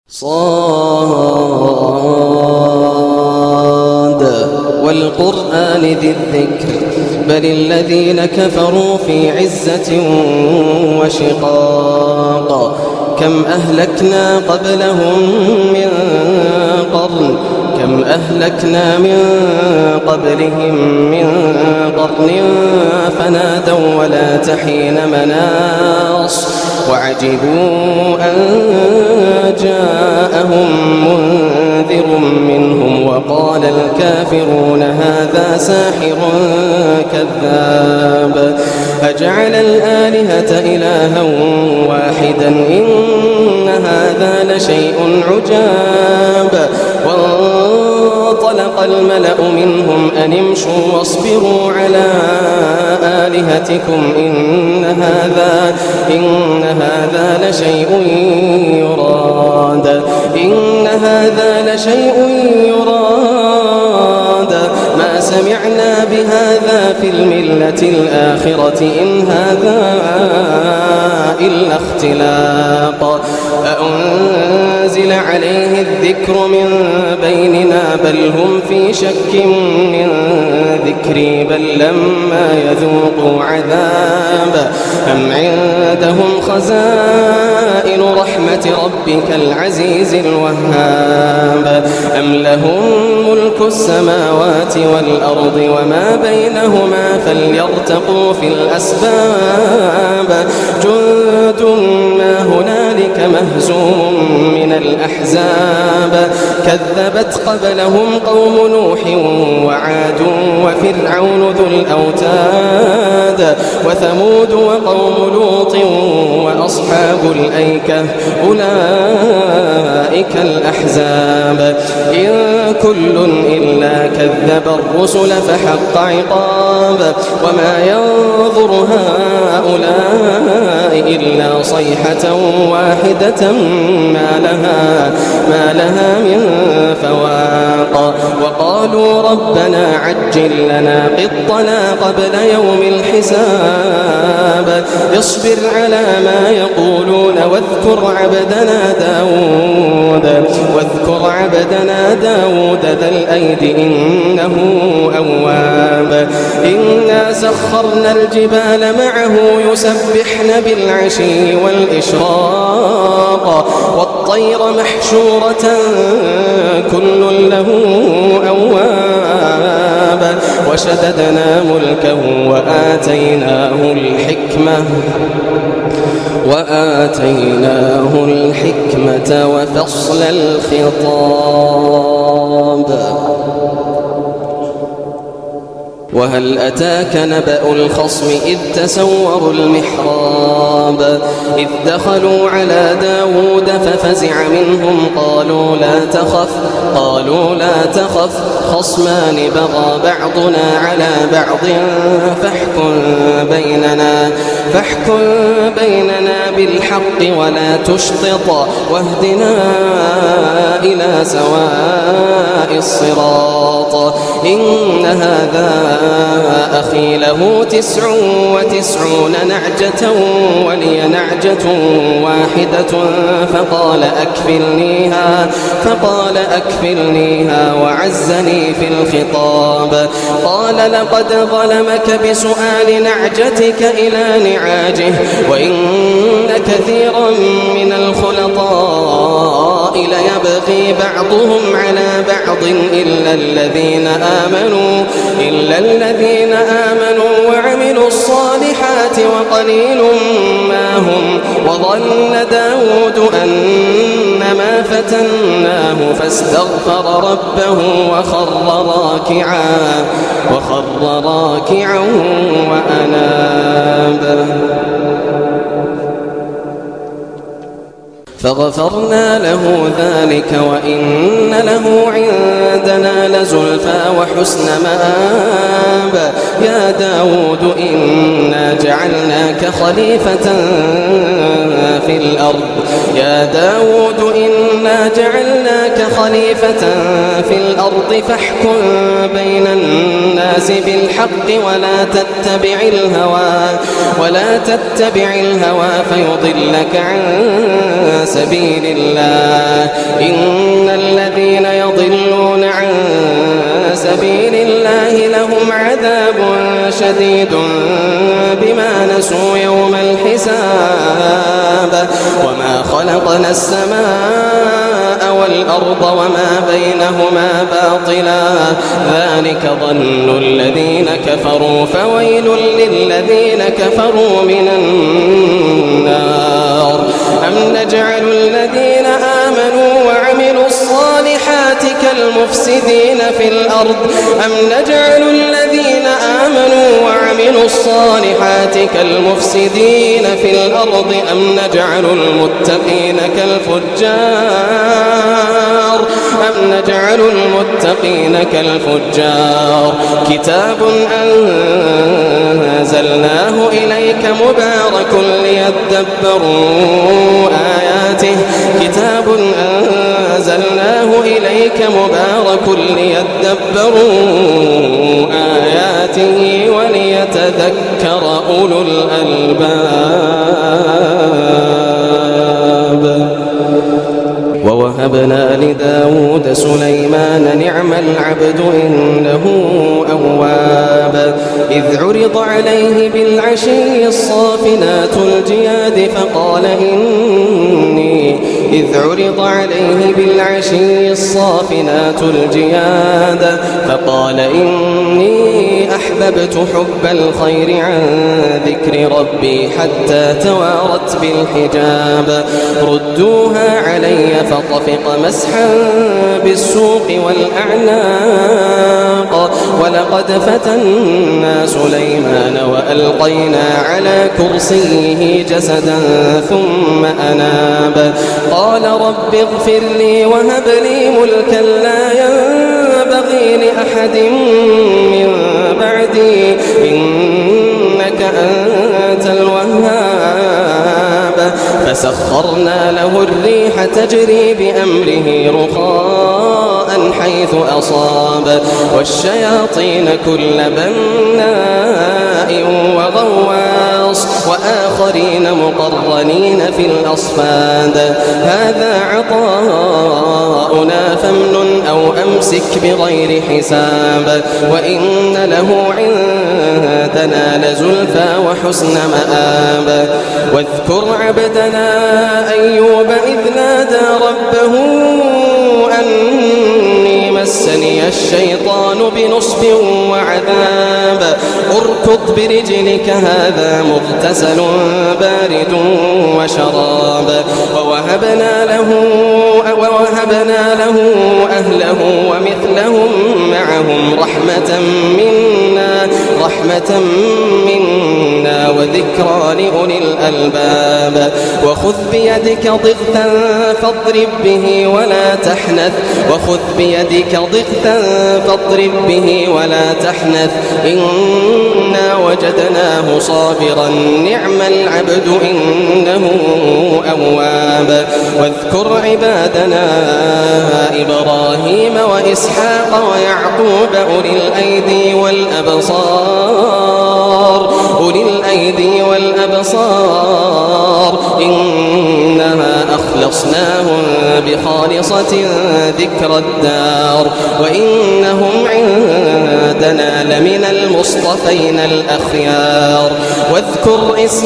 صاد والقرآن ذي الذكر بل الذين كفروا في عزة وشقاق كم أهلكنا قبلهم من قرن فنادوا ولا تحين مناص وعجبوا أن جاءهم منذر منهم وقال الكافرون هذا ساحر كذاب أجعل الآلهة إلها واحدا إن هذا لشيء عجاب وانطلق الملأ منهم أن امشوا واصبروا على آلهتكم إن هذا لشيء يراد ما سمعنا بهذا في الملة الآخرة إن هذا إلا اختلاق أأنزل عليه الذكر من بيننا بل هم في شك من ذكري بل لما يذوقوا عذاب أم عندهم خزائن رحمة ربك العزيز الوهاب أم لهم ملك السماوات والأرض وما بينهما فليرتقوا في الأسباب جند ما هنالك مهزوم من الأحزاب كذبت قبلهم قوم نوح وعاد وفرعون ذو الأوتاد وثمود وقوم لوط وأصحاب الأيكة أولئك الأحزاب إن كل إلا كذب الرسل فحق عقاب وما ينظر هؤلاء إلا صيحة واحدة ما لها من فواق وقالوا ربنا عجل لنا قطنا قبل يوم الحساب اصبر على ما يقولون واذكر عبدنا داود ذا الأيد إنه أواب إنا سخرنا الجبال معه يسبحن بالعشي والإشراق والطير محشورة كل له أواب وشددنا ملكه وآتيناه الحكمة وفصل الخطاب وهل أتاك نبأ الخصم إذ تسوروا المحراب إذ دخلوا على داود ففزع منهم قالوا لا تخف خصمان بغى بعضنا على بعض فاحكم بيننا بالحق ولا تشطط واهدنا إلى سواء الصراط إن هذا أخي له 99 نعجة ولي نعجة واحدة فقال أكفلنيها وعزني في الخطاب قال لقد ظلمك بسؤال نعجتك إلى نعاجه وإن كثيرا من الخلطاء ليبغي بعضهم على بعض إلا الذين آمنوا وعملوا الصالحات وقليل ما هم وظن داود أنما فتناه فاستغفر ربه وخر راكعا وأناب فغفرنا له ذلك وإن له عندنا لزلفى وحسن مآب يا داود إنا جعلناك خليفة في الأرض خليفة في الأرض فاحكم بين الناس بالحق ولا تتبع الهوى فيضلك عن سبيل الله. إن الذين يضلون عن سبيل الله لهم عذاب شديد بما نسوا يوم الحساب. وما خلقنا السماء والأرض وما بينهما باطلا ذلك ظن الذين كفروا فويل للذين كفروا من النار. أم نجعل الذين آمنوا وعملوا الصالحات كالمفسدين في الأرض أم نجعل الذين آمنوا وعملوا الصالحات كالمفسدين في الأرض أم نجعل المتقين كالفجار كتاب أنزلناه إليك مبارك ليدبروا آياته وليتذكر أولو الألباب. ووهبنا لداود سليمان نعم العبد إنه أواب. إذ عرض عليه بالعشي الصافنات الجياد فقال إني أحببت حب الخير عن ذكر ربي حتى توارت بالحجاب. ردوها علي فطفق مسحا بالسوق والأعناق. ولقد فتنا سليمان وألقينا على كرسيه جسدا ثم أناب. قال رب اغفر لي وهب لي ملكا لا ينبغي لأحد من بعدي إنك أنت الوهاب. فسخرنا له الريح تجري بأمره رخاء حيث أصاب والشياطين كل بناء وغواص وآخرين مقرنين في الأصفاد. هذا عطاؤنا فامنن أو أمسك بغير حساب. وإن له عندنا لزلفى وحسن مآب. واذكر عبدنا أيوب إذ نادى ربه أني مسني الشيطان بنصب وعذاب. اركض برجلك هذا مغتسل بارد وشراب. ووهبنا له أهله ومثلهم معهم رحمة منا وذكرى لأولي الألباب. وخذ بيدك ضغثا فاضرب به ولا تحنث إنا وجدناه صابرا نعم العبد إنه أواب. واذكر عبادنا إبراهيم وإسحاق ويعقوب أولي الأيدي والأبصار إنما أخلصناهم بخالصة ذكر الدار وإنهم عندنا لمن المصطفين الأخيار. واذكر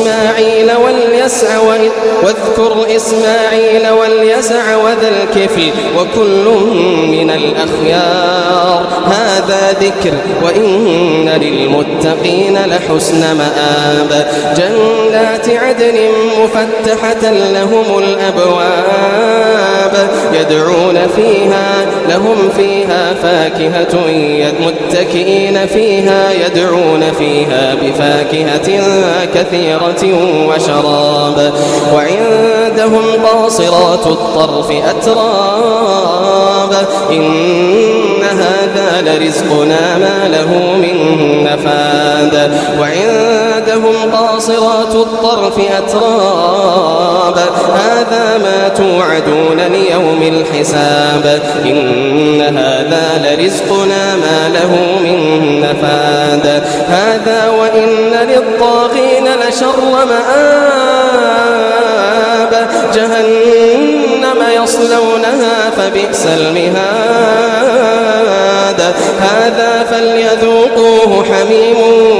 إسماعيل واليسع وذا الكفل وكل من الأخيار. هذا ذكر وإن للمتقين لحسن مآب. جنات عدن مفتحة لهم الأبواب يدعون فيها لهم فيها فاكهة متكئين فيها يدعون فيها بفاكهة كثيرة وشراب. وعندهم قاصرات الطرف أتراب إن هذا لرزقنا ما له من نفاد. وعندهم عندهم قاصرات الطرف أتراب هذا ما توعدون ليوم الحساب إن هذا لرزقنا ما له من نفاد هذا وإن للطاغين لشر مآب جهنم يصلونها فبئس المهاد هذا فليذوقوه حميم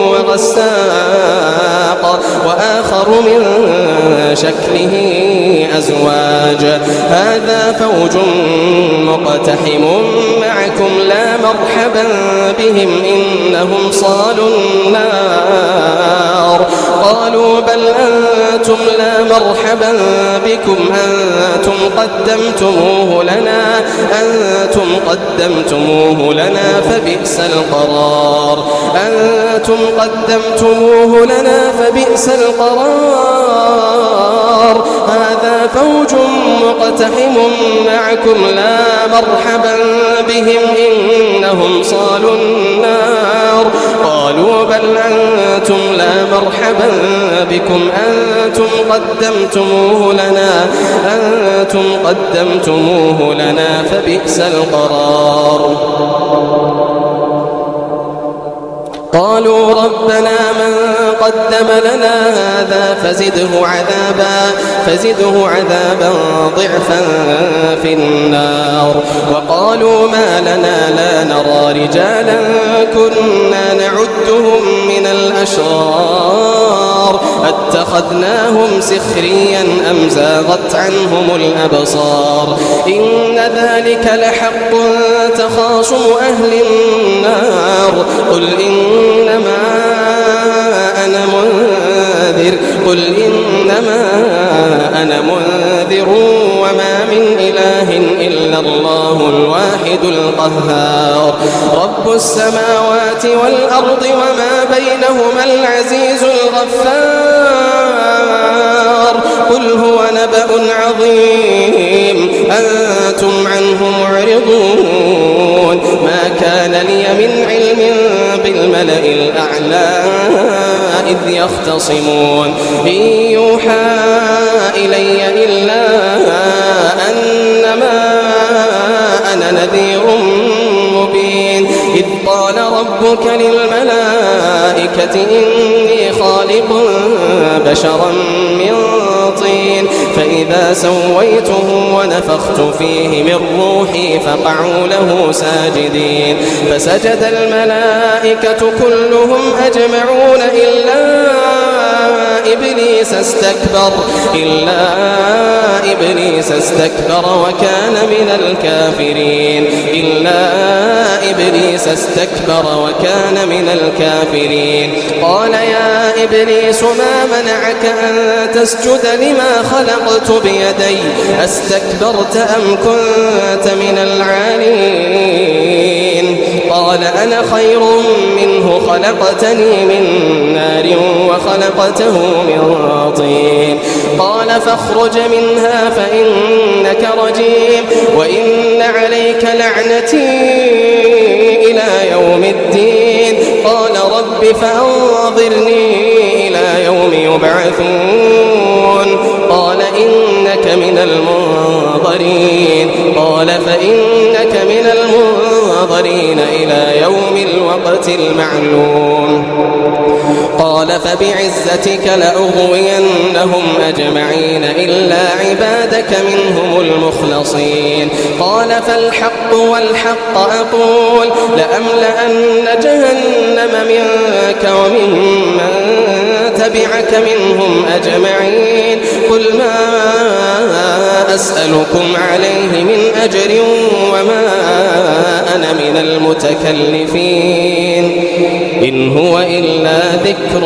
وغساق وآخر من شكله أزواج هذا فوج مقتحم معكم لا مرحبا بهم إنهم صالوا النار قالوا بل أنتم لا مرحبا بكم أنتم قدمتموه لنا فبئس القرار هذا فوج مقتحم معكم لا مرحبا بهم إنهم صالوا النار قالوا بل أنتم لا مرحبا بكم أنتم قدمتموه لنا فبئس القرار قالوا ربنا من قدم لنا هذا فزده عذابا ضعفا في النار وقالوا ما لنا لا نرى رجالا كنا نعدهم من الأشرار أتخذناهم سخريا أم زاغت عنهم الأبصار إن ذلك لحق تخاصم أهل النار قل إنما أنا منذر وما من إله إلا الله الواحد القهار رب السماوات والأرض وما بينهما العزيز الغفار قل هو نبأ عظيم أنتم عنه معرضون ما كان لي من علم بالملأ الأعلى إذ يختصمون إن يوحى إلي إلا أنما أنا نذير مبين إذ قال ربك للملائكة إني خالق بشرا من طين فإذا سويته ونفخت فيه من روحي فقعوا له ساجدين فسجد الملائكة كلهم أجمعون إلا إبليس استكبر وكان من الكافرين قال يا إبليس ما منعك أن تسجد لما خلقت بيدي أستكبرت أم كنت من العالين قال أنا خير منه خلقتني من نار وخلقته من طين قال فاخرج منها فإنك رجيم وإن عليك لعنتي إلى يوم الدين قال رب فأنظرني إلى يوم يبعثون قال إنك من المنظرين قال فإنك من المنظرين إلى يوم الوقت المعلوم قال فبعزتك لأغوينهم أجمعين إلا عبادك منهم المخلصين قال فالحق والحق أقول لأملأن جهنم منك وممن تبعك منهم أجمعين قل ما أسألكم عليه من أجر وما أنا من المتكلفين إن هو إلا ذكر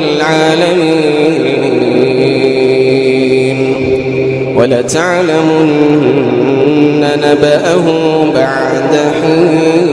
للعالمين ولتعلمن نبأه بعد حين